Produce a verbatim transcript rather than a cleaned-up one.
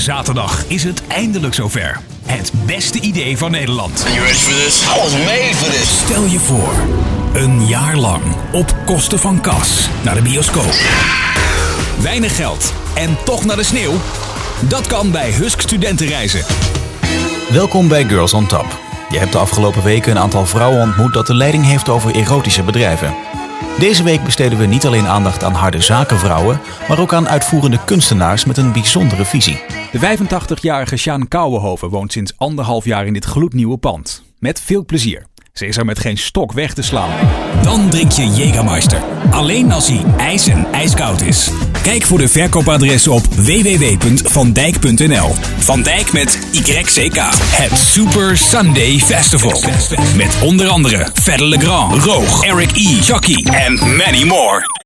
Zaterdag is het eindelijk zover. Het beste idee van Nederland. Are you ready for this? I was made for this. Stel je voor, een jaar lang op kosten van kas naar de bioscoop. Weinig geld en toch naar de sneeuw? Dat kan bij Husk Studentenreizen. Welkom bij Girls on Top. Je hebt de afgelopen weken een aantal vrouwen ontmoet dat de leiding heeft over erotische bedrijven. Deze week besteden we niet alleen aandacht aan harde zakenvrouwen, maar ook aan uitvoerende kunstenaars met een bijzondere visie. De vijfentachtigjarige Sjaan Kouwenhoven woont sinds anderhalf jaar in dit gloednieuwe pand. Met veel plezier. Ze is er met geen stok weg te slaan. Dan drink je Jägermeister. Alleen als hij ijs en ijskoud is. Kijk voor de verkoopadressen op w w w punt van dijk punt n l. Van Dijk met Y C K. Het Super Sunday Festival. Met onder andere Fedde Le Grand, Roog, Eric E., Chucky en many more.